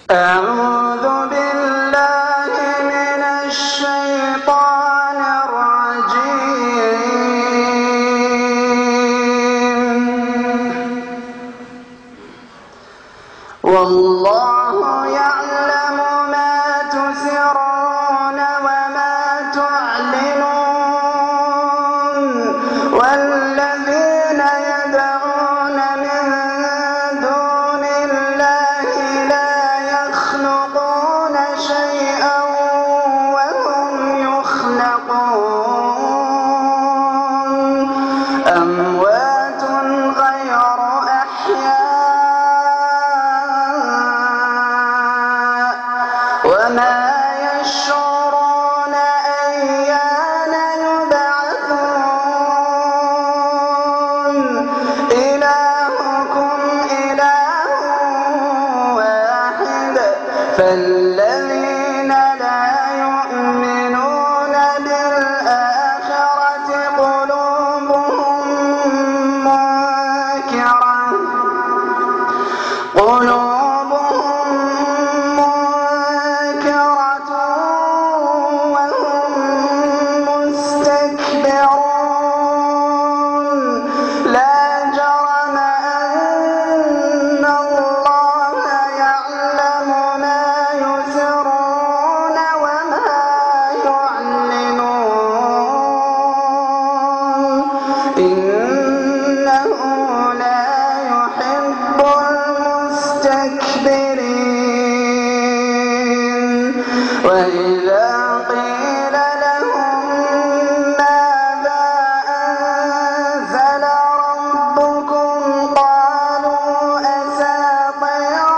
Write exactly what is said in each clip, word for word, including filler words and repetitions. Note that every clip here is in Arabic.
أعوذ بالله من الشيطان الرجيم. والله يعلم ما تسرون وما تعلنون والذين يدعون من دون الله لا يخلقون شيئا وهم يخلقون أموات غير أحياء وما يشعرون أيان يبعثون إلهكم إله واحد فالذين لا يؤمنون بالآخرة قلوبهم منكرة قلوبهم منكرة وهم مستكبرون لا جرم أن الله يعلم ما يسرون وما يعلنون إنه لا يحب المستكبرين. وإذا قيل لهم ماذا أنزل ربكم قالوا أساطير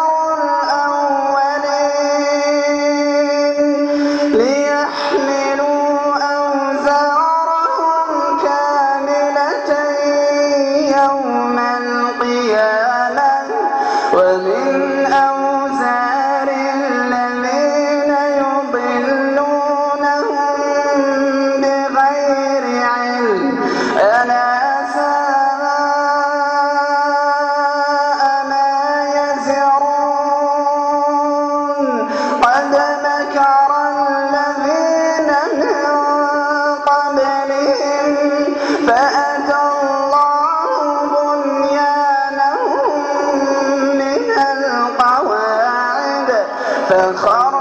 الأولين ليحملوا أوزارهم كاملة يوم القيامة ومن أوزار الذين يضلونهم بغير علم ألا ساء ما يزرون. قد مكر الذين من قبلهم فأتى الله بنيانهم من القواعد فخر